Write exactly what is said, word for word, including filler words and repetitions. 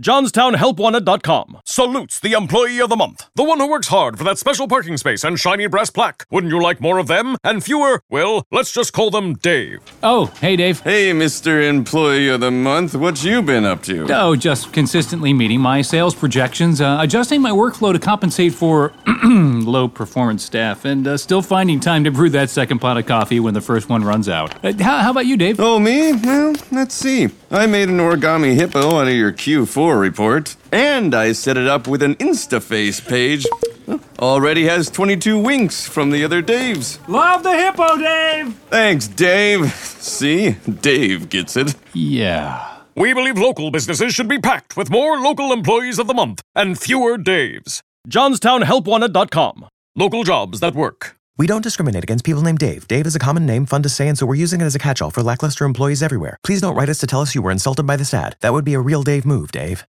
Johnstown Help Wanted dot com salutes the Employee of the Month, the one who works hard for that special parking space and shiny brass plaque. Wouldn't you like more of them and fewer? Well, let's just call them Dave. Oh, hey, Dave. Hey, Mister Employee of the Month, what you been up to? Oh, just consistently meeting my sales projections, uh, adjusting my workflow to compensate for low-performance staff, and uh, still finding time to brew that second pot of coffee when the first one runs out. Uh, how, how about you, Dave? Oh, me? Well, let's see. I made an origami hippo out of your Q four report, and I set it up with an InstaFace page. Already has twenty-two winks from the other Daves. Love the hippo, Dave! Thanks, Dave. See? Dave gets it. Yeah. We believe local businesses should be packed with more local employees of the month and fewer Daves. Johnstown Help Wanted dot com. Local jobs that work. We don't discriminate against people named Dave. Dave is a common name, fun to say, and so we're using it as a catch-all for lackluster employees everywhere. Please don't write us to tell us you were insulted by this ad. That would be a real Dave move, Dave.